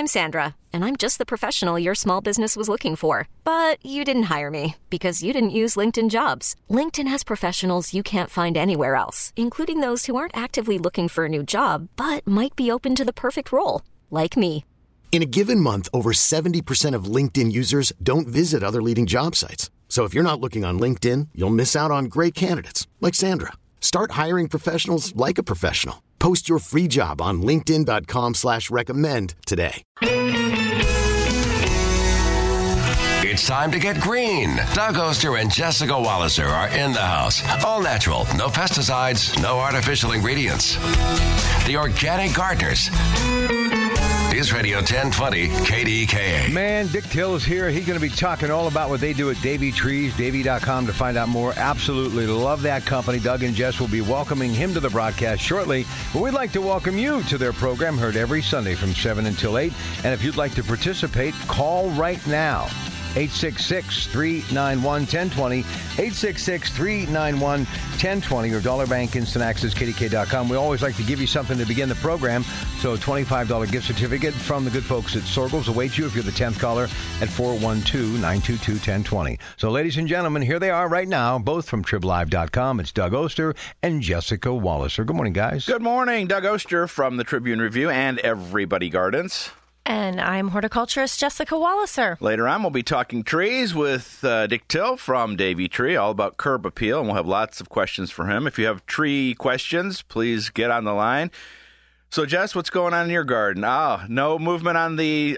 I'm Sandra, and I'm just the professional your small business was looking for. But you didn't hire me because you didn't use LinkedIn Jobs. LinkedIn has professionals you can't find anywhere else, including those who aren't actively looking for a new job, but might be open to the perfect role, like me. In a given month, over 70% of LinkedIn users don't visit other leading job sites. So if you're not looking on LinkedIn, you'll miss out on great candidates like Sandra. Start hiring professionals like a professional. Post your free job on linkedin.com/recommend today. It's time to get green. Doug Oster and Jessica Walliser are in the house. All natural, no pesticides, no artificial ingredients. The Organic Gardeners. News Radio 1020 KDKA. Man, Dick Till is here. He's going to be talking all about what they do at Davy Trees, Davy.com to find out more. Absolutely love that company. Doug and Jess will be welcoming him to the broadcast shortly. But we'd like to welcome you to their program, heard every Sunday from 7 until 8. And if you'd like to participate, call right now. 866-391-1020, 866-391-1020, or Dollar Bank Instant Access, KDK.com. We always like to give you something to begin the program, so a $25 gift certificate from the good folks at Sorgles awaits you if you're the 10th caller at 412-922-1020. So, ladies and gentlemen, here they are right now, both from TribLive.com. It's Doug Oster and Jessica Walliser. Good morning, guys. Good morning. Doug Oster from the Tribune Review and Everybody Gardens. And I'm horticulturist Jessica Walliser. Later on, we'll be talking trees with Dick Till from Davy Tree, all about curb appeal, and we'll have lots of questions for him. If you have tree questions, please get on the line. So, Jess, what's going on in your garden? No movement on the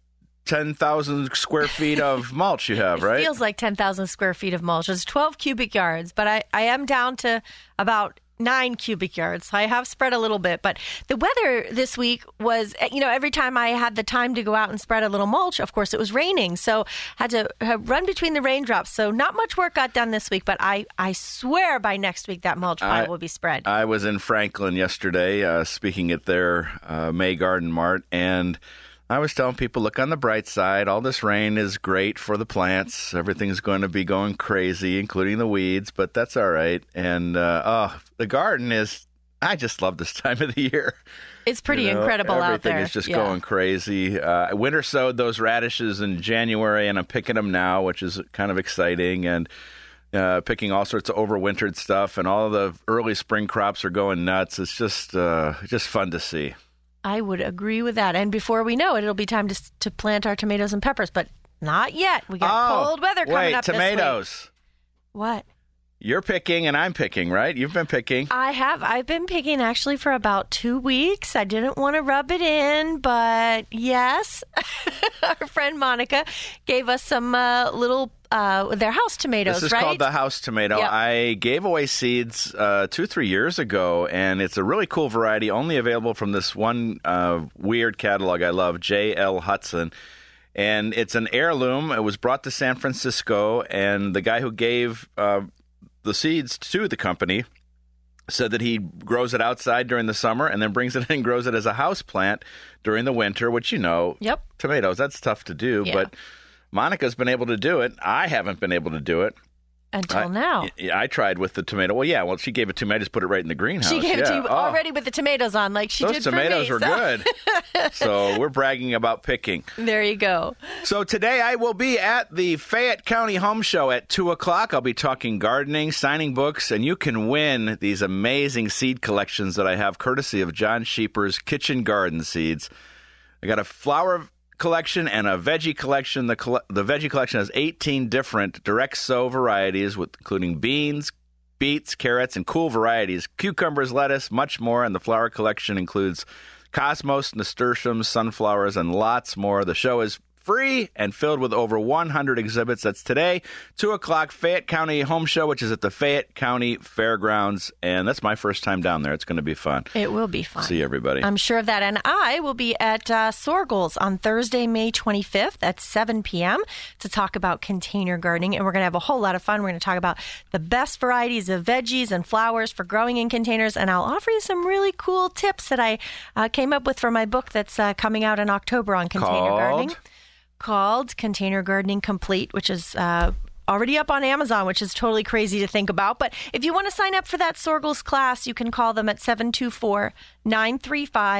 10,000 square feet of mulch you have, right? It feels like 10,000 square feet of mulch. It's 12 cubic yards, but I am down to about 9 cubic yards. I have spread a little bit, but the weather this week was, every time I had the time to go out and spread a little mulch, of course, it was raining. So had to run between the raindrops. So not much work got done this week, but I swear by next week that mulch pile will be spread. I was in Franklin yesterday, speaking at their May Garden Mart, and I was telling people, look on the bright side. All this rain is great for the plants. Everything's going to be going crazy, including the weeds, but that's all right. And, the garden is, I just love this time of the year. It's pretty incredible out there. Everything is just going crazy. Winter sowed those radishes in January, and I'm picking them now, which is kind of exciting. And picking all sorts of overwintered stuff, and all the early spring crops are going nuts. It's just fun to see. I would agree with that. And before we know it, it'll be time to plant our tomatoes and peppers, but not yet. We got cold weather coming up tomatoes. This week. What? You're picking and I'm picking, right? You've been picking. I have. I've been picking actually for about 2 weeks. I didn't want to rub it in, but yes, our friend Monica gave us some little their house tomatoes, right? This is called the house tomato. Yep. I gave away seeds 2-3 years ago, and it's a really cool variety, only available from this one weird catalog I love, J.L. Hudson. And it's an heirloom. It was brought to San Francisco, and the guy who gave the seeds to the company said that he grows it outside during the summer and then brings it in and grows it as a house plant during the winter, which, tomatoes, that's tough to do. Yeah. But Monica's been able to do it. I haven't been able to do it. Until now. I tried with the tomato. Well, she gave it to me. I just put it right in the greenhouse. She gave it to you already with the tomatoes on, like she did for me. Those tomatoes were good. So we're bragging about picking. There you go. So today I will be at the Fayette County Home Show at 2 o'clock. I'll be talking gardening, signing books, and you can win these amazing seed collections that I have courtesy of John Sheeper's Kitchen Garden Seeds. I got a flower collection and a veggie collection. The veggie collection has 18 different direct sow varieties, including beans, beets, carrots, and cool varieties, cucumbers, lettuce, much more. And the flower collection includes cosmos, nasturtiums, sunflowers, and lots more. The show is free and filled with over 100 exhibits. That's today, 2 o'clock, Fayette County Home Show, which is at the Fayette County Fairgrounds. And that's my first time down there. It's going to be fun. It will be fun. See everybody. I'm sure of that. And I will be at Sorgles on Thursday, May 25th at 7 p.m. to talk about container gardening. And we're going to have a whole lot of fun. We're going to talk about the best varieties of veggies and flowers for growing in containers. And I'll offer you some really cool tips that I came up with for my book that's coming out in October on container gardening. Called Container Gardening Complete, which is already up on Amazon, which is totally crazy to think about. But if you want to sign up for that Sorgles class, you can call them at 724-935-2888.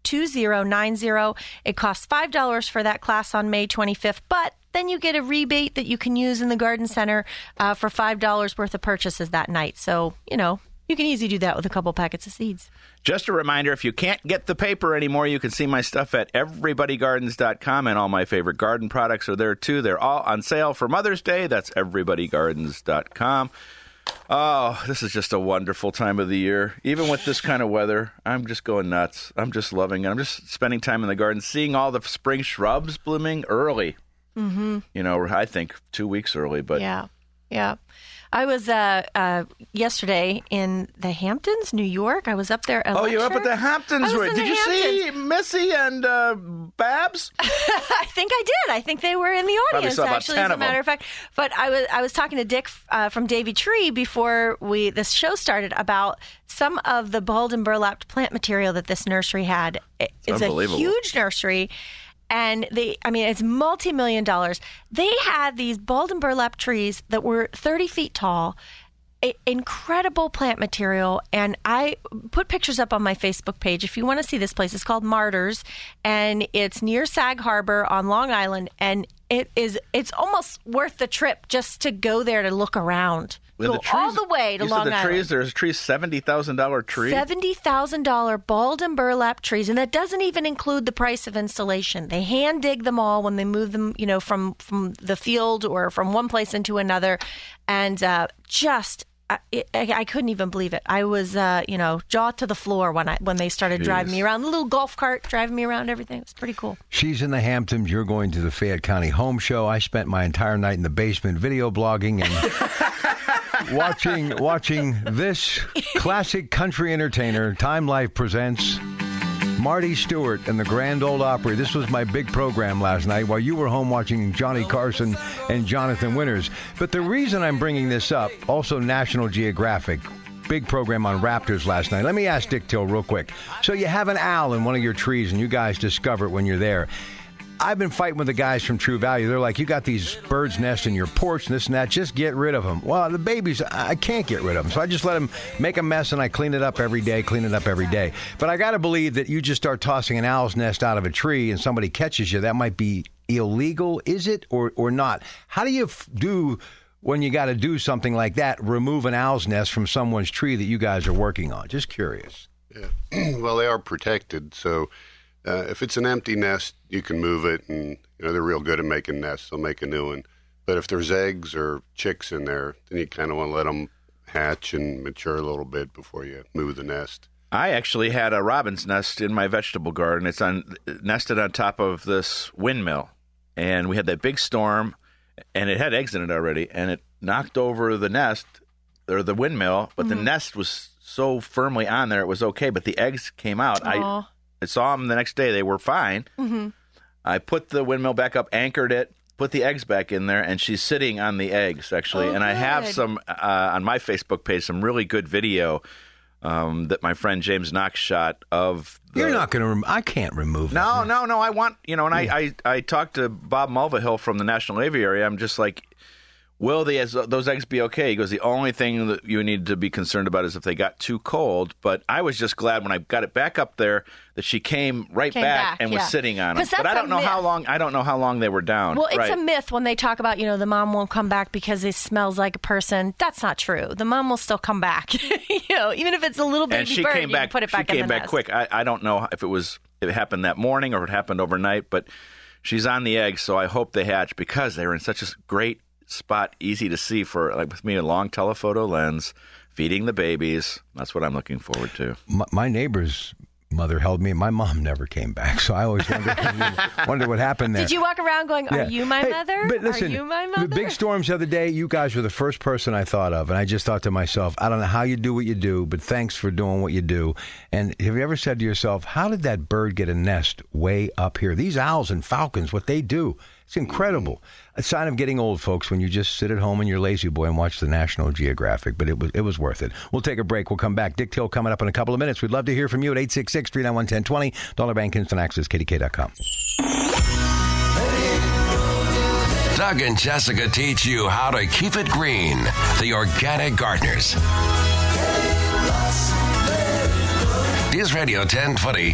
888-848-2090. It costs $5 for that class on May 25th, but then you get a rebate that you can use in the garden center for $5 worth of purchases that night. So, you can easily do that with a couple packets of seeds. Just a reminder, if you can't get the paper anymore, you can see my stuff at everybodygardens.com, and all my favorite garden products are there, too. They're all on sale for Mother's Day. That's everybodygardens.com. Oh, this is just a wonderful time of the year. Even with this kind of weather, I'm just going nuts. I'm just loving it. I'm just spending time in the garden, seeing all the spring shrubs blooming early. Mm-hmm. I think 2 weeks early. But Yeah. I was yesterday in the Hamptons, New York. I was up there. Oh, you're up at the Hamptons. Did you see Missy and Babs? I think I did. I think they were in the audience, actually, as a matter of fact. But I was talking to Dick from Davy Tree before this show started about some of the balled and burlapped plant material that this nursery had. It's a huge nursery. And it's multi-million dollars. They had these balled and burlap trees that were 30 feet tall, incredible plant material. And I put pictures up on my Facebook page. If you want to see this place, it's called Martyrs, and it's near Sag Harbor on Long Island. And it's almost worth the trip just to go there to look around. Go all the way to Long Island. There's trees, $70,000 tree. $70,000 balled and burlap trees, and that doesn't even include the price of installation. They hand dig them all when they move them, from the field or from one place into another, and I couldn't even believe it. I was, jaw to the floor when they started driving me around. The little golf cart driving me around, everything. It was pretty cool. She's in the Hamptons. You're going to the Fayette County Home Show. I spent my entire night in the basement video blogging and watching this classic country entertainer. Time Life presents Marty Stewart and the Grand Ole Opry. This was my big program last night while you were home watching Johnny Carson and Jonathan Winters. But the reason I'm bringing this up, also National Geographic, big program on raptors last night. Let me ask Dick Till real quick. So you have an owl in one of your trees and you guys discover it when you're there. I've been fighting with the guys from True Value. They're like, you got these birds' nests in your porch and this and that. Just get rid of them. Well, the babies, I can't get rid of them. So I just let them make a mess and I clean it up every day. But I got to believe that you just start tossing an owl's nest out of a tree and somebody catches you. That might be illegal. Is it or not? How do you do when you got to do something like that, remove an owl's nest from someone's tree that you guys are working on? Just curious. Yeah. Well, they are protected. So if it's an empty nest, you can move it, and they're real good at making nests. They'll make a new one. But if there's eggs or chicks in there, then you kind of want to let them hatch and mature a little bit before you move the nest. I actually had a robin's nest in my vegetable garden. It's nested on top of this windmill, and we had that big storm, and it had eggs in it already, and it knocked over the nest or the windmill, but the nest was so firmly on there it was okay, but the eggs came out. I saw them the next day. They were fine. Mm-hmm. I put the windmill back up, anchored it, put the eggs back in there, and she's sitting on the eggs, actually. And I have some, on my Facebook page, some really good video that my friend James Knox shot of the... You're not going to... I can't remove No, I want... and I talked to Bob Mulvihill from the National Aviary. I'm just like... Will those eggs be okay? He goes, the only thing that you need to be concerned about is if they got too cold. But I was just glad when I got it back up there that she came back and was sitting on them. But I don't know how long. I don't know how long they were down. Well, it's a myth when they talk about the mom won't come back because it smells like a person. That's not true. The mom will still come back. Even if it's a little baby bird, you can put it back in the nest. She came back quick. I don't know if it happened that morning or it happened overnight, but she's on the eggs, so I hope they hatch because they were in such a great spot, easy to see for, like with me, a long telephoto lens, feeding the babies. That's what I'm looking forward to. My neighbor's mother held me. My mom never came back, so I always wonder what happened there. Did you walk around going, are you my mother? But listen, are you my mother? The big storms the other day, you guys were the first person I thought of, and I just thought to myself, I don't know how you do what you do, but thanks for doing what you do. And have you ever said to yourself, how did that bird get a nest way up here? These owls and falcons, what they do, it's incredible. A sign of getting old, folks, when you just sit at home in your lazy boy and watch the National Geographic. But it was worth it. We'll take a break. We'll come back. Dick Till coming up in a couple of minutes. We'd love to hear from you at 866-391-1020. Dollar Bank Instant Access, KDK.com. Doug and Jessica teach you how to keep it green. The Organic Gardeners. News Radio 1020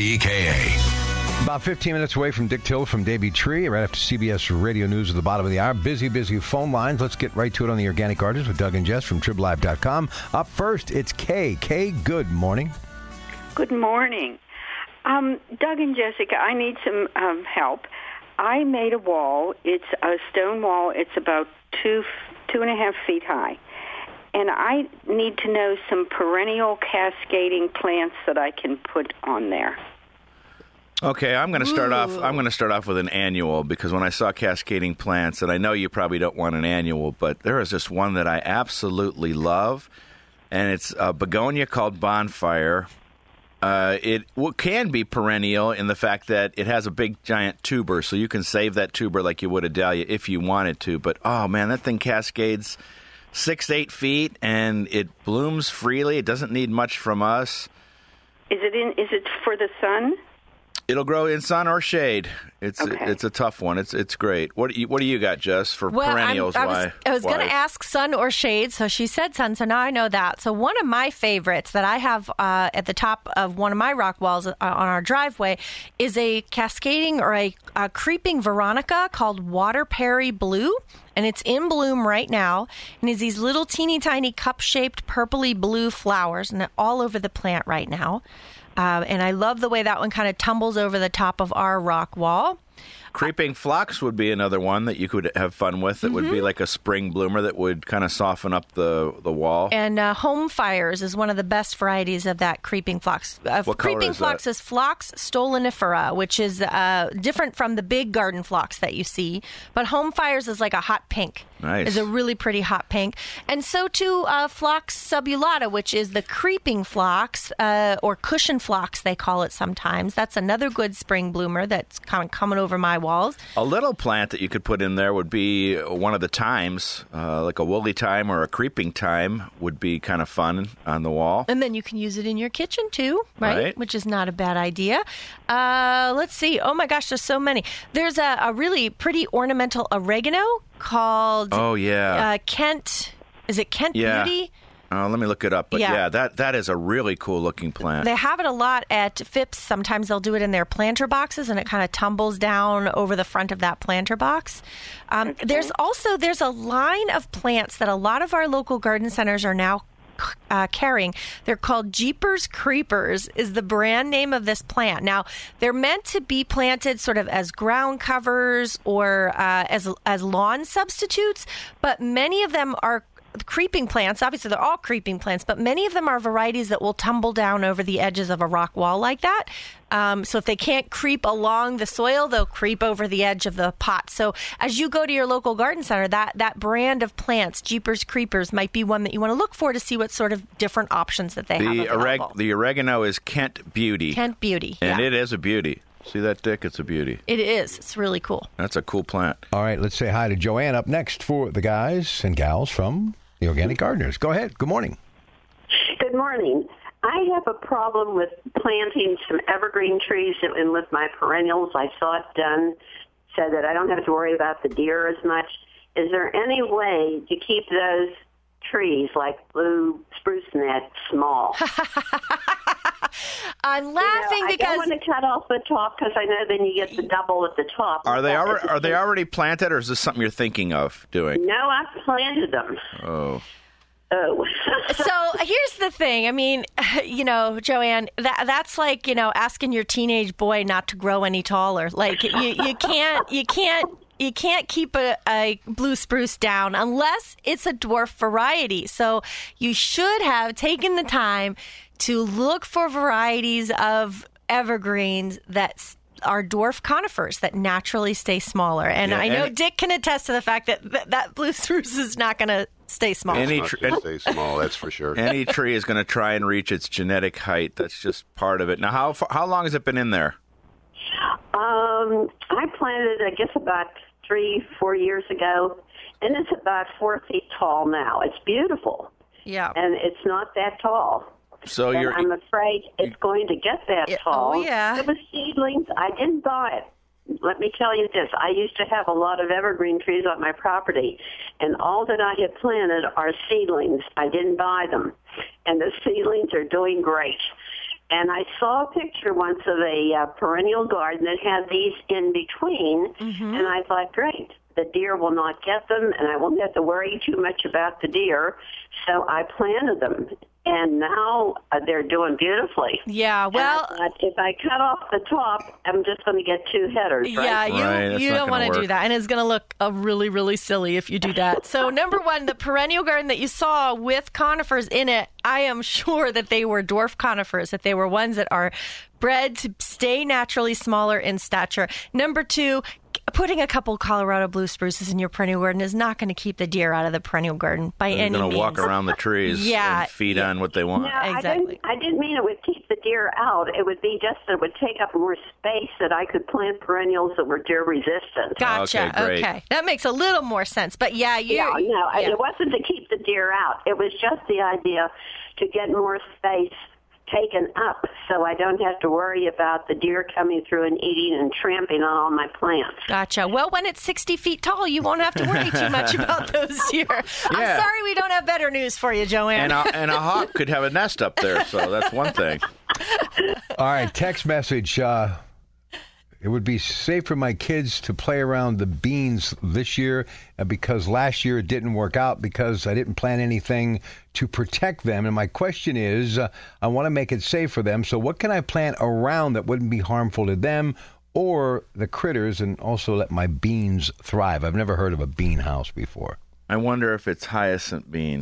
KDKA. About 15 minutes away from Dick Till from Davey Tree, right after CBS Radio News at the bottom of the hour. Busy phone lines. Let's get right to it on the Organic Gardeners with Doug and Jess from TribLive.com. Up first, it's Kay. Kay, good morning. Good morning. Doug and Jessica, I need some help. I made a wall. It's a stone wall. It's about 2.5 feet high. And I need to know some perennial cascading plants that I can put on there. Okay, I'm going to start off. I'm going to start off with an annual because when I saw cascading plants, and I know you probably don't want an annual, but there is just one that I absolutely love, and it's a begonia called Bonfire. It can be perennial in the fact that it has a big giant tuber, so you can save that tuber like you would a dahlia if you wanted to. But oh man, that thing cascades 6 to 8 feet, and it blooms freely. It doesn't need much from us. Is it for the sun? It'll grow in sun or shade. It's a tough one. It's great. What do you got, Jess, for perennials? I was going to ask sun or shade, so she said sun, so now I know that. So one of my favorites that I have at the top of one of my rock walls on our driveway is a cascading or a creeping veronica called Waterperry Blue. And it's in bloom right now. And it's these little teeny tiny cup-shaped purpley blue flowers, and they're all over the plant right now. And I love the way that one kind of tumbles over the top of our rock wall. Creeping phlox would be another one that you could have fun with. It would be like a spring bloomer that would kind of soften up the wall. And Home Fires is one of the best varieties of that creeping phlox. What color creeping is phlox that? Is Phlox stolonifera, which is different from the big garden phlox that you see. But Home Fires is like a hot pink. Nice. Is a really pretty hot pink. And so too Phlox subulata, which is the creeping phlox, or cushion phlox they call it sometimes. That's another good spring bloomer that's kind of coming over my walls. A little plant that you could put in there would be one of the thymes, like a woolly thyme or a creeping thyme would be kind of fun on the wall. And then you can use it in your kitchen too, right? Which is not a bad idea. Let's see. Oh my gosh, there's so many. There's a really pretty ornamental oregano called Kent. Is it Kent Beauty? Let me look it up. But that is a really cool looking plant. They have it a lot at Phipps. Sometimes they'll do it in their planter boxes, and it kind of tumbles down over the front of that planter box. There's a line of plants that a lot of our local garden centers are now carrying. They're called Jeepers Creepers is the brand name of this plant. Now, they're meant to be planted sort of as ground covers or as lawn substitutes, but many of them are creeping plants. Obviously, they're all creeping plants, but many of them are varieties that will tumble down over the edges of a rock wall like that. So if they can't creep along the soil, they'll creep over the edge of the pot. So as you go to your local garden center, that brand of plants, Jeepers Creepers, might be one that you want to look for to see what sort of different options that they have available. The oregano is Kent Beauty. Kent Beauty, and it is a beauty. See that, Dick? It's a beauty. It is. It's really cool. That's a cool plant. All right, let's say hi to Joanne up next for the guys and gals from the Organic Gardeners. Go ahead. Good morning. Good morning. I have a problem with planting some evergreen trees and with my perennials. I saw it done so that I don't have to worry about the deer as much. Is there any way to keep those trees, like blue spruce net, small? I'm laughing because I don't want to cut off the top because I know then you get the double at the top. Are they already planted, or is this something you're thinking of doing? No, I planted them. Oh. So here's the thing. I mean, Joanne, that's like, asking your teenage boy not to grow any taller. Like you can't keep a blue spruce down unless it's a dwarf variety. So you should have taken the time to look for varieties of evergreens that are dwarf conifers that naturally stay smaller. And I know Dick can attest to the fact that blue spruce is not going to stay small. Stay small, that's for sure. Any tree is going to try and reach its genetic height. That's just part of it. Now, how long has it been in there? I planted, I guess, about 3-4 years ago, and it's about 4 feet tall now. It's beautiful. Yeah. And it's not that tall. So I'm afraid it's going to get that tall. Oh, yeah. It was seedlings. I didn't buy it. Let me tell you this. I used to have a lot of evergreen trees on my property, and all that I had planted are seedlings. I didn't buy them, and the seedlings are doing great. And I saw a picture once of a perennial garden that had these in between, and I thought, great, the deer will not get them, and I won't have to worry too much about the deer. So I planted them, and now they're doing beautifully. Yeah, well, and I thought, if I cut off the top, I'm just going to get 2 headers, right? Yeah, you don't want to do that, and it's going to look really, really silly if you do that. So, number one, the perennial garden that you saw with conifers in it, I am sure that they were dwarf conifers, that they were ones that are bred to stay naturally smaller in stature. Number two, putting a couple Colorado blue spruces in your perennial garden is not going to keep the deer out of the perennial garden by any means. They're going to walk around the trees and feed on what they want. No, exactly. I didn't mean it would keep the deer out. It would be just that it would take up more space that I could plant perennials that were deer resistant. Gotcha. Okay. That makes a little more sense. But it wasn't to keep the deer out. It was just the idea to get more space taken up so I don't have to worry about the deer coming through and eating and tramping on all my plants. Gotcha. Well, when it's 60 feet tall, you won't have to worry too much about those deer. Yeah. I'm sorry we don't have better news for you, Joanne. And a hawk could have a nest up there, so that's one thing. All right, text message. It would be safe for my kids to play around the beans this year because last year it didn't work out because I didn't plant anything to protect them. And my question is, I want to make it safe for them. So what can I plant around that wouldn't be harmful to them or the critters and also let my beans thrive? I've never heard of a bean house before. I wonder if it's hyacinth bean.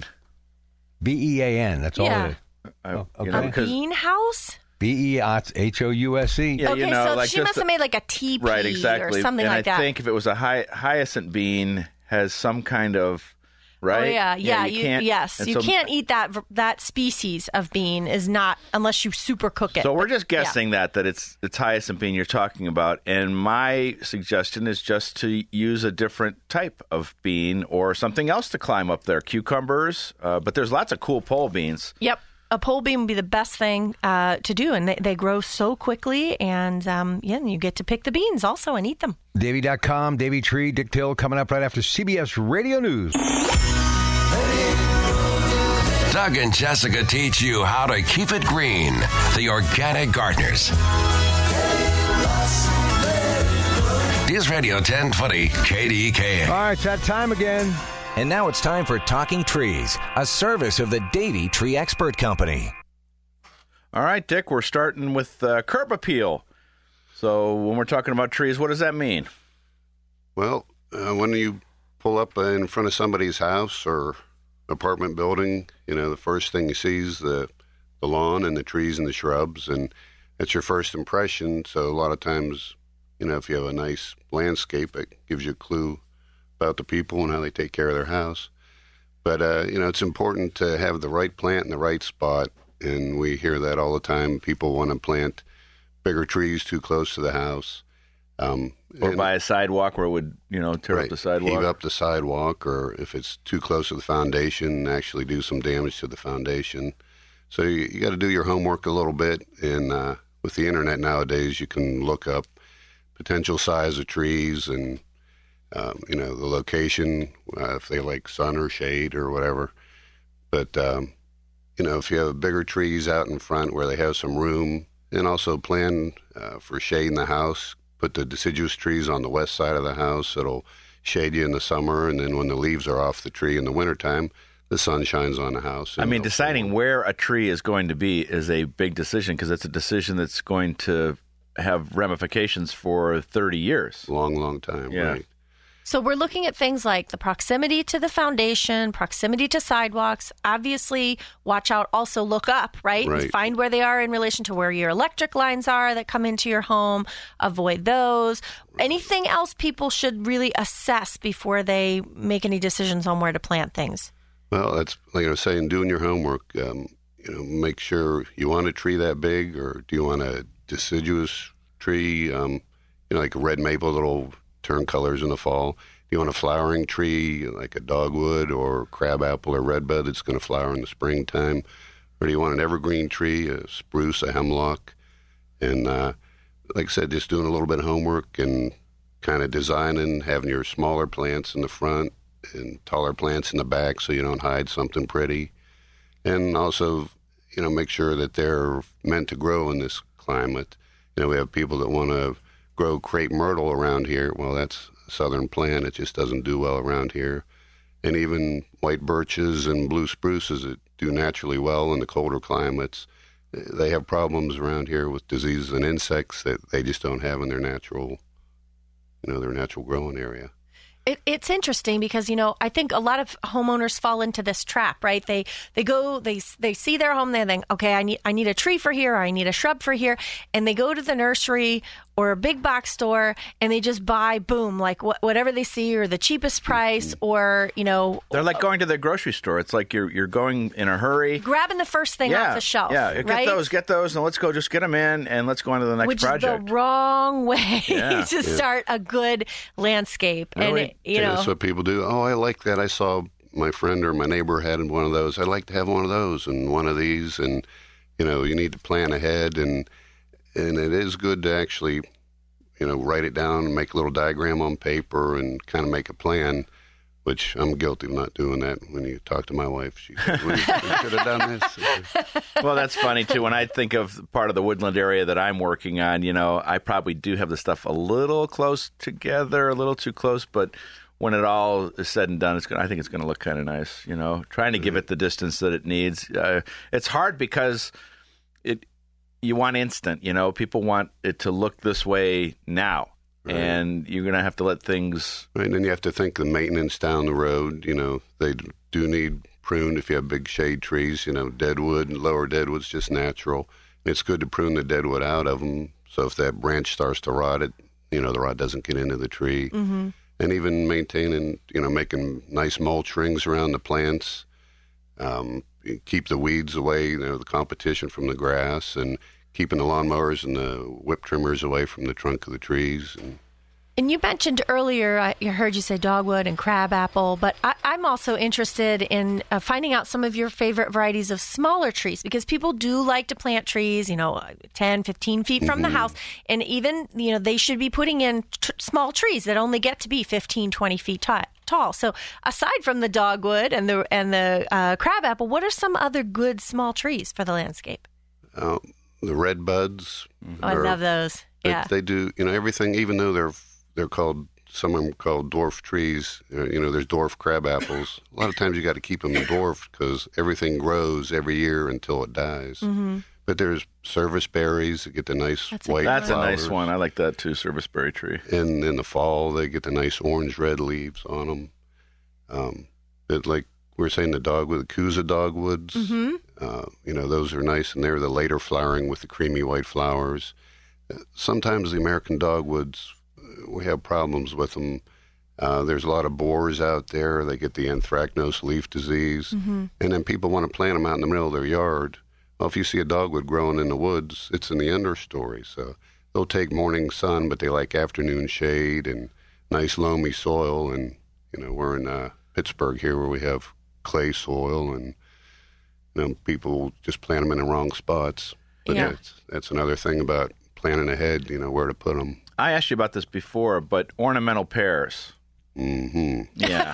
B-E-A-N, that's all it is. A bean house? B-E-H-O-U-S-E. Yeah, okay, so she must have made like a teepee or something like that. And I think if it was a hyacinth bean, has some kind of, right? Oh, yeah. You can't eat that species of bean is not, unless you super cook it. So we're just guessing that it's hyacinth bean you're talking about. And my suggestion is just to use a different type of bean or something else to climb up there. Cucumbers, but there's lots of cool pole beans. Yep. A pole bean would be the best thing to do, and they grow so quickly, and you get to pick the beans also and eat them. Davey.com, Davey Tree, Dick Till, coming up right after CBS Radio News. Doug and Jessica teach you how to keep it green. The Organic Gardeners. News Radio 1020 KDKA. All right, it's that time again. And now it's time for Talking Trees, a service of the Davey Tree Expert Company. All right, Dick, we're starting with curb appeal. So when we're talking about trees, what does that mean? Well, when you pull up in front of somebody's house or apartment building, the first thing you see is the lawn and the trees and the shrubs, and that's your first impression. So a lot of times, if you have a nice landscape, it gives you a clue about the people and how they take care of their house. But, it's important to have the right plant in the right spot, and we hear that all the time. People want to plant bigger trees too close to the house. Or by a sidewalk where it would, tear up the sidewalk. Heave up the sidewalk, or if it's too close to the foundation, actually do some damage to the foundation. So you got to do your homework a little bit, and with the internet nowadays, you can look up potential size of trees and the location, if they like sun or shade or whatever. But, if you have bigger trees out in front where they have some room, and also plan for shade in the house, put the deciduous trees on the west side of the house. It'll shade you in the summer, and then when the leaves are off the tree in the wintertime, the sun shines on the house. Deciding where a tree is going to be is a big decision because it's a decision that's going to have ramifications for 30 years. Long time, yeah. Right. So we're looking at things like the proximity to the foundation, proximity to sidewalks. Obviously, watch out. Also look up, right? Find where they are in relation to where your electric lines are that come into your home. Avoid those. Anything else people should really assess before they make any decisions on where to plant things? Well, that's like I was saying, doing your homework. Make sure you want a tree that big, or do you want a deciduous tree, like a red maple that'll turn colors in the fall? Do you want a flowering tree like a dogwood or crabapple or redbud that's going to flower in the springtime? Or do you want an evergreen tree, a spruce, a hemlock? And like I said, just doing a little bit of homework and kind of designing, having your smaller plants in the front and taller plants in the back so you don't hide something pretty. And also, make sure that they're meant to grow in this climate. We have people that want to grow crepe myrtle around here. Well, that's a southern plant. It just doesn't do well around here. And even white birches and blue spruces that do naturally well in the colder climates, they have problems around here with diseases and insects that they just don't have in their natural, their natural growing area. It's interesting because, I think a lot of homeowners fall into this trap, right? They see their home, they think, okay, I need a tree for here, or I need a shrub for here. And they go to the nursery or a big box store and they just buy, boom, like whatever they see or the cheapest price or, They're like going to the grocery store. It's like you're going in a hurry. Grabbing the first thing off the shelf. Yeah, get those, and let's go just get them in and let's go on to the next project. Which is the wrong way to start a good landscape. That's what people do. Oh, I like that. I saw my friend or my neighbor had one of those. I'd like to have one of those and one of these. And, you need to plan ahead. And it is good to actually, write it down and make a little diagram on paper and kind of make a plan, which I'm guilty of not doing that. When you talk to my wife, she says, we should have done this. Well, that's funny, too. When I think of part of the woodland area that I'm working on, I probably do have the stuff a little close together, a little too close, but when it all is said and done, I think it's going to look kind of nice, trying to give it the distance that it needs. It's hard because you want instant, people want it to look this way now. Right. And you're going to have to let things... Right, and then you have to think the maintenance down the road. They do need pruned if you have big shade trees. Deadwood and lower deadwood's just natural. And it's good to prune the deadwood out of them. So if that branch starts to rot, the rot doesn't get into the tree. Mm-hmm. And even maintaining, making nice mulch rings around the plants, keep the weeds away, the competition from the grass, and keeping the lawnmowers and the whip trimmers away from the trunk of the trees. And you mentioned earlier, I heard you say dogwood and crabapple, but I'm also interested in finding out some of your favorite varieties of smaller trees, because people do like to plant trees, 10, 15 feet from the house. And even, they should be putting in small trees that only get to be 15, 20 feet tall. So aside from the dogwood and the crabapple, what are some other good small trees for the landscape? The red buds. I love those. Yeah. They do, everything, even though they're called, some of them called dwarf trees. There's dwarf crab apples. A lot of times you got to keep them dwarfed because everything grows every year until it dies. Mm-hmm. But there's service berries that get the nice white That's flowers. A nice one. I like that too, service berry tree. And in the fall, they get the nice orange-red leaves on them. Like we were saying, the Kuza dogwoods, those are nice, and they're the later flowering with the creamy white flowers. Sometimes the American dogwoods, we have problems with them. There's a lot of borers out there. They get the anthracnose leaf disease. Mm-hmm. And then people want to plant them out in the middle of their yard. Well, if you see a dogwood growing in the woods, it's in the understory. So they'll take morning sun, but they like afternoon shade and nice loamy soil. And, we're in Pittsburgh here where we have clay soil, and people just plant them in the wrong spots. But that's another thing about planning ahead, where to put them. I asked you about this before, but ornamental pears. Mm-hmm. Yeah.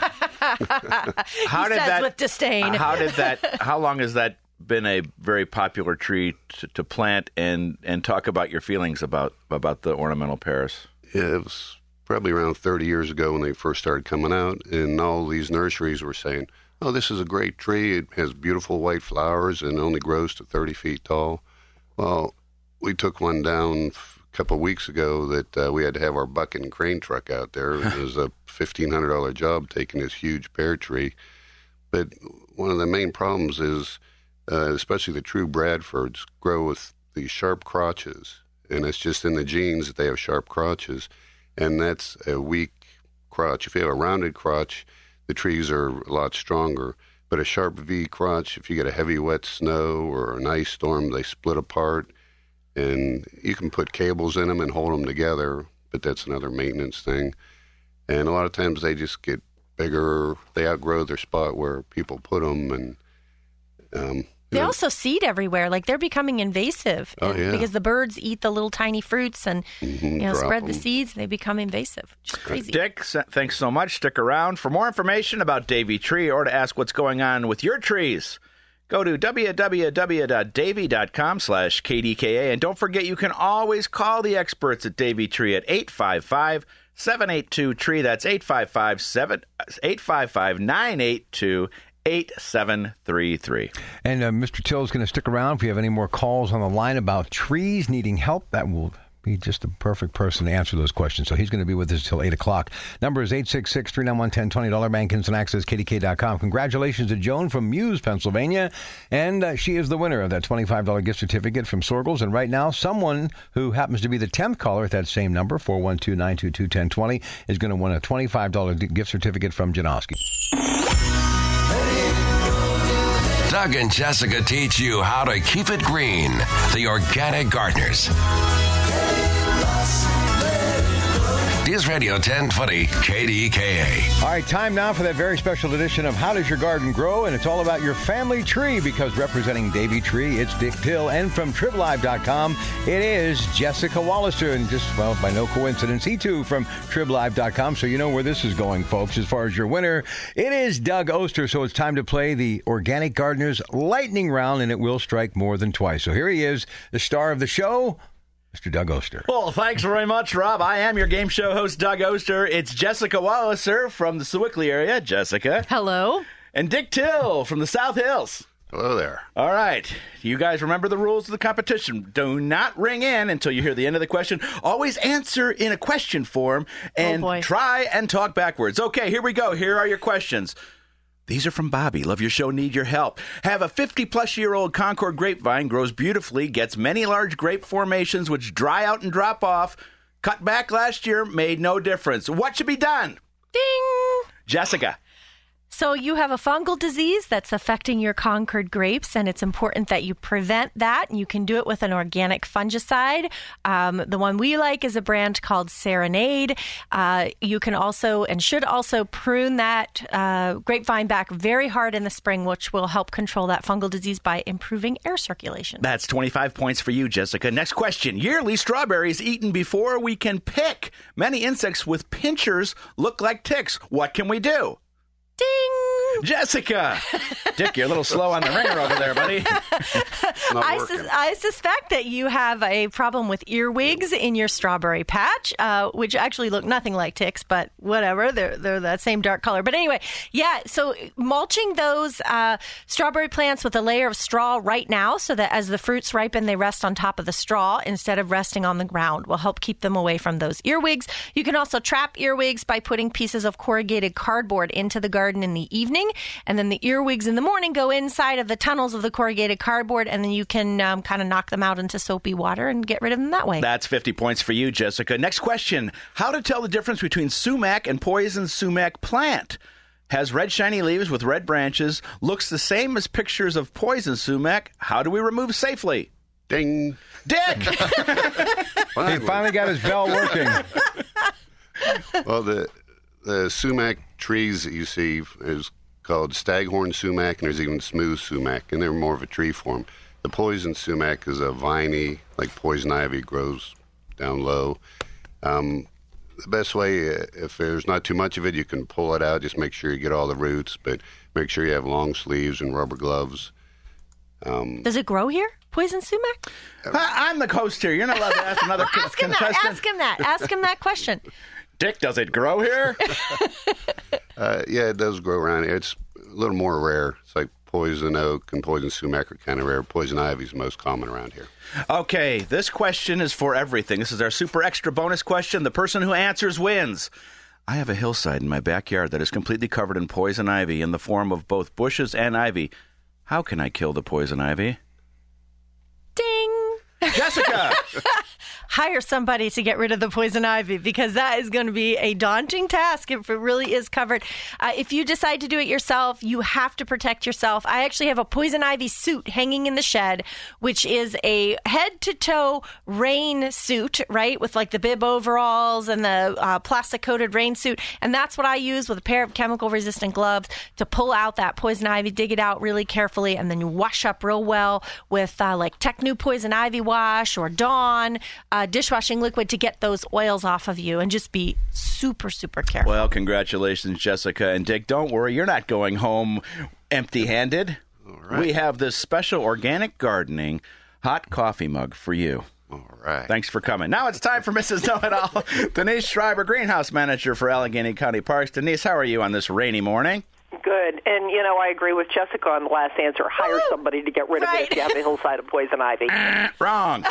He says with disdain. How long has that been a very popular tree to plant, and talk about your feelings about the ornamental pears? Yeah, it was probably around 30 years ago when they first started coming out, and all these nurseries were saying, oh, this is a great tree. It has beautiful white flowers and only grows to 30 feet tall. Well, we took one down a couple of weeks ago that we had to have our bucket and crane truck out there. It was a $1,500 job taking this huge pear tree. But one of the main problems is, especially the true Bradfords, grow with these sharp crotches. And it's just in the genes that they have sharp crotches. And that's a weak crotch. If you have a rounded crotch, the trees are a lot stronger. But a sharp V crotch, if you get a heavy wet snow or an ice storm, they split apart. And you can put cables in them and hold them together, but that's another maintenance thing. And a lot of times they just get bigger. They outgrow their spot where people put them. And they also seed everywhere. Like, they're becoming invasive because the birds eat the little tiny fruits and spread the seeds. They become invasive, which is crazy. Dick, thanks so much. Stick around for more information about Davey Tree or to ask what's going on with your trees. Go to www.davy.com/KDKA. And don't forget, you can always call the experts at Davy Tree at 855-782-TREE. That's 855-982-8733. And Mr. Till is going to stick around if you have any more calls on the line about trees needing help. That will be just the perfect person to answer those questions. So he's going to be with us till 8 o'clock. Number is 866-391-1020. $1 Bank Instant Access, KDK.com. Congratulations to Joan from Muse, Pennsylvania. And she is the winner of that $25 gift certificate from Sorgels. And right now, someone who happens to be the 10th caller at that same number, 412-922-1020, is going to win a $25 gift certificate from Janoski. Doug and Jessica teach you how to keep it green. The Organic Gardeners. News Radio 1020 KDKA. All right, time now for that very special edition of How Does Your Garden Grow? And it's all about your family tree, because representing Davy Tree, it's Dick Till. And from TribLive.com, it is Jessica Wallister. And just, well, by no coincidence, he too from TribLive.com. So you know where this is going, folks. As far as your winner, it is Doug Oster. So it's time to play the Organic Gardeners Lightning Round, and it will strike more than twice. So here he is, the star of the show, Mr. Doug Oster. Well, thanks very much, Rob. I am your game show host, Doug Oster. It's Jessica Walliser from the Sewickley area. Jessica. Hello. And Dick Till from the South Hills. Hello there. All right. You guys remember the rules of the competition. Do not ring in until you hear the end of the question. Always answer in a question form and try and talk backwards. Okay, here we go. Here are your questions. These are from Bobby. Love your show, need your help. Have a 50-plus-year-old Concord grapevine, grows beautifully, gets many large grape formations which dry out and drop off. Cut back last year, made no difference. What should be done? Ding! Jessica. So you have a fungal disease that's affecting your Concord grapes, and it's important that you prevent that. You can do it with an organic fungicide. The one we like is a brand called Serenade. You can also and should also prune that grapevine back very hard in the spring, which will help control that fungal disease by improving air circulation. That's 25 points for you, Jessica. Next question. Yearly strawberries eaten before we can pick. Many insects with pinchers look like ticks. What can we do? Ding! Jessica! Dick, you're a little slow on the ringer over there, buddy. I suspect that you have a problem with earwigs in your strawberry patch, which actually look nothing like ticks, but whatever. They're that same dark color. But anyway, yeah, so mulching those strawberry plants with a layer of straw right now so that as the fruits ripen, they rest on top of the straw instead of resting on the ground will help keep them away from those earwigs. You can also trap earwigs by putting pieces of corrugated cardboard into the garden in the evening, and then the earwigs in the morning go inside of the tunnels of the corrugated cardboard, and then you can kind of knock them out into soapy water and get rid of them that way. That's 50 points for you, Jessica. Next question. How to tell the difference between sumac and poison sumac plant? Has red shiny leaves with red branches, looks the same as pictures of poison sumac. How do we remove safely? Ding. Dick! He finally got his bell working. Well, the sumac trees that you see is called staghorn sumac, and there's even smooth sumac, and they're more of a tree form. The poison sumac is a viney, like poison ivy, grows down low. The best way, if there's not too much of it, you can pull it out. Just make sure you get all the roots, but make sure you have long sleeves and rubber gloves. Does it grow here, poison sumac? I'm the host here. You're not allowed to ask another contestant. Ask him that question. Dick, does it grow here? Yeah, it does grow around here. It's a little more rare. It's like poison oak and poison sumac are kind of rare. Poison ivy is the most common around here. Okay, this question is for everything. This is our super extra bonus question. The person who answers wins. I have a hillside in my backyard that is completely covered in poison ivy in the form of both bushes and ivy. How can I kill the poison ivy? Ding! Jessica! Hire somebody to get rid of the poison ivy, because that is going to be a daunting task if it really is covered. If you decide to do it yourself, you have to protect yourself. I actually have a poison ivy suit hanging in the shed, which is a head-to-toe rain suit, right, with like the bib overalls and the plastic-coated rain suit. And that's what I use with a pair of chemical-resistant gloves to pull out that poison ivy, dig it out really carefully, and then you wash up real well with like Technu Poison Ivy Wash or Dawn dishwashing liquid to get those oils off of you, and just be super, super careful. Well, congratulations, Jessica. And Dick, don't worry, you're not going home empty-handed. All right. We have this special organic gardening hot coffee mug for you. All right. Thanks for coming. Now it's time for Mrs. Know-It-All, Denise Schreiber, Greenhouse Manager for Allegheny County Parks. Denise, how are you on this rainy morning? Good. And, I agree with Jessica on the last answer. Hire somebody to get rid of it if you have a hillside of poison ivy. Wrong.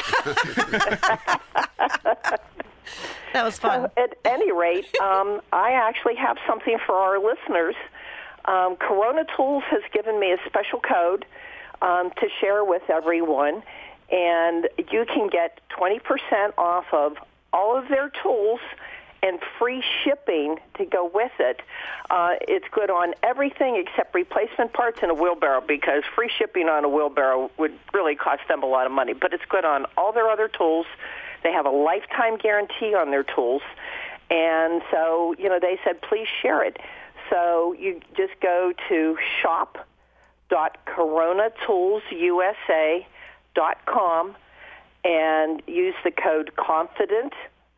That was fun. At any rate, I actually have something for our listeners. Corona Tools has given me a special code to share with everyone, and you can get 20% off of all of their tools and free shipping to go with it. It's good on everything except replacement parts in a wheelbarrow, because free shipping on a wheelbarrow would really cost them a lot of money. But it's good on all their other tools. They have a lifetime guarantee on their tools. And so, they said, please share it. So you just go to shop.coronatoolsusa.com and use the code CONFIDENT,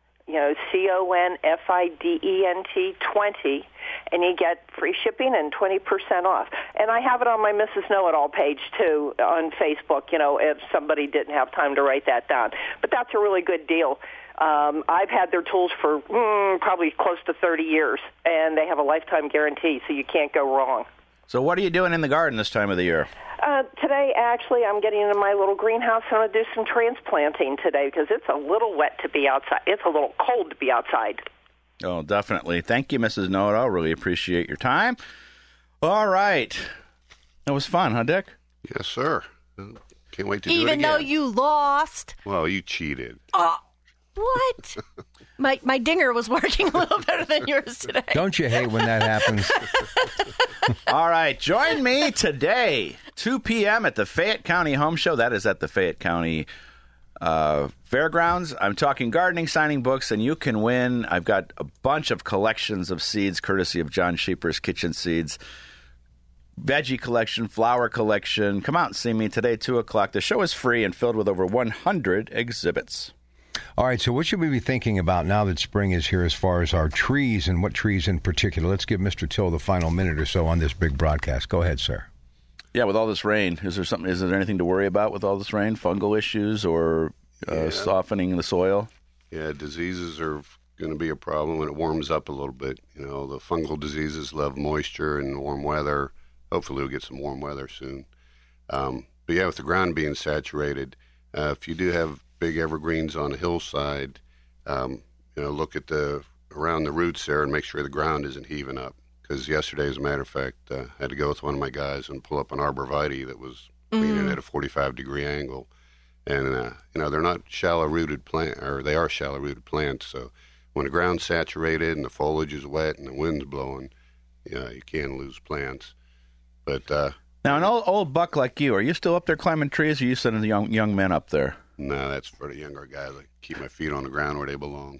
CONFIDENT 20, and you get free shipping and 20% off. And I have it on my Mrs. Know-It-All page, too, on Facebook, if somebody didn't have time to write that down. But that's a really good deal. I've had their tools for probably close to 30 years, and they have a lifetime guarantee, so you can't go wrong. So what are you doing in the garden this time of the year? Today, actually, I'm getting into my little greenhouse. I'm going to do some transplanting today because it's a little wet to be outside. It's a little cold to be outside. Oh, definitely. Thank you, Mrs. Know-It-All. Really appreciate your time. All right. That was fun, huh, Dick? Yes, sir. Can't wait to do it Even again. though you lost. Well, you cheated. What? My dinger was working a little better than yours today. Don't you hate when that happens? All right. Join me today, 2 p.m. at the Fayette County Home Show. That is at the Fayette County Fairgrounds. I'm talking gardening, signing books, and you can win. I've got a bunch of collections of seeds, courtesy of John Sheeper's Kitchen Seeds. Veggie collection, flower collection. Come out and see me today, 2 o'clock. The show is free and filled with over 100 exhibits. All right, so what should we be thinking about now that spring is here as far as our trees and what trees in particular? Let's give Mr. Till the final minute or so on this big broadcast. Go ahead, sir. Yeah, with all this rain, is there anything to worry about with all this rain? Fungal issues or softening the soil? Yeah, diseases are going to be a problem when it warms up a little bit. The fungal diseases love moisture and warm weather. Hopefully we'll get some warm weather soon. But yeah, with the ground being saturated, if you do have big evergreens on a hillside, look at around the roots there and make sure the ground isn't heaving up. Because yesterday, as a matter of fact, I had to go with one of my guys and pull up an arborvitae that was leaning at a 45-degree angle. And, they're not shallow-rooted plants, or they are shallow-rooted plants. So when the ground's saturated and the foliage is wet and the wind's blowing, you can lose plants. But now, an old buck like you, are you still up there climbing trees, or are you sending the young men up there? No, that's for the younger guys. I keep my feet on the ground where they belong.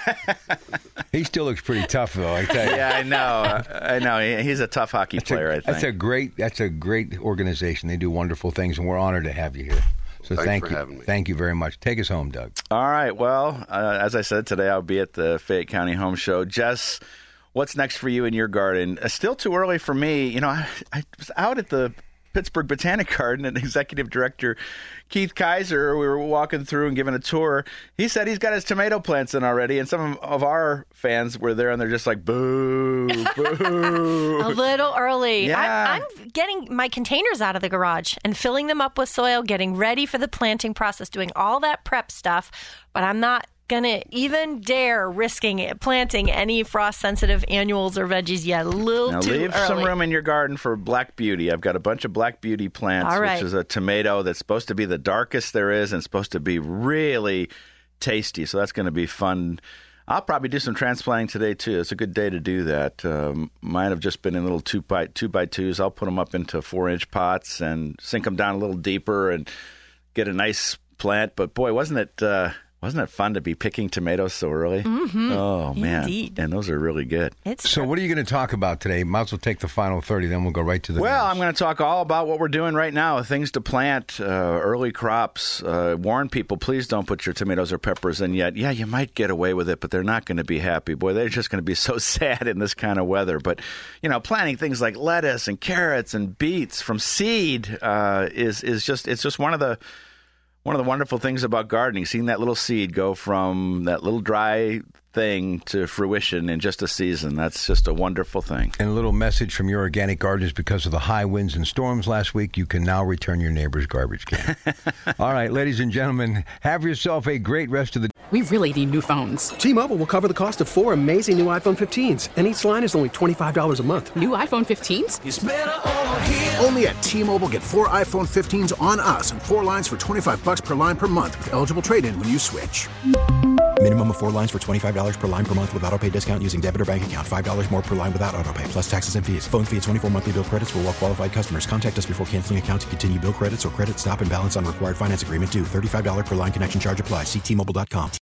He still looks pretty tough, though, I tell you. Yeah, I know. He's a tough hockey player, I think. That's a great organization. They do wonderful things, and we're honored to have you here. So thanks for having me. Thank you very much. Take us home, Doug. All right. Well, as I said, today I'll be at the Fayette County Home Show. Jess, what's next for you in your garden? Still too early for me. I was out at the Pittsburgh Botanic Garden, and Executive Director Keith Kaiser, we were walking through and giving a tour. He said he's got his tomato plants in already, and some of our fans were there, and they're just like, boo, boo. A little early. Yeah. I'm getting my containers out of the garage and filling them up with soil, getting ready for the planting process, doing all that prep stuff, but I'm not going to even dare planting any frost-sensitive annuals or veggies yet. A little now too leave early. some room in your garden for Black Beauty. I've got a bunch of Black Beauty plants, All right. which is a tomato that's supposed to be the darkest there is and supposed to be really tasty. So that's going to be fun. I'll probably do some transplanting today, too. It's a good day to do that. Mine have just been in little 2x2s. I'll put them up into 4-inch pots and sink them down a little deeper and get a nice plant. But, boy, wasn't it Wasn't it fun to be picking tomatoes so early? Mm-hmm. Oh, man. Indeed. And those are really good. So what are you going to talk about today? Might as well take the final 30, then we'll go right to the Well, news. I'm going to talk all about what we're doing right now, things to plant, early crops. Warn people, please don't put your tomatoes or peppers in yet. Yeah, you might get away with it, but they're not going to be happy. Boy, they're just going to be so sad in this kind of weather. But, planting things like lettuce and carrots and beets from seed is just one of the wonderful things about gardening, seeing that little seed go from that little dry thing to fruition in just a season. That's just a wonderful thing. And a little message from your organic gardeners: because of the high winds and storms last week, you can now return your neighbor's garbage can. All right, ladies and gentlemen, have yourself a great rest of the day. We really need new phones. T-Mobile will cover the cost of 4 amazing new iPhone 15s, and each line is only $25 a month. New iPhone 15s? It's better over here. Only at T-Mobile, get 4 iPhone 15s on us and 4 lines for $25 per line per month with eligible trade-in when you switch. Minimum of 4 lines for $25 per line per month with autopay discount using debit or bank account. $5 more per line without autopay, plus taxes and fees. Phone fee at 24 monthly bill credits for well-qualified customers. Contact us before canceling account to continue bill credits or credit stop and balance on required finance agreement due. $35 per line connection charge applies. See T-Mobile.com.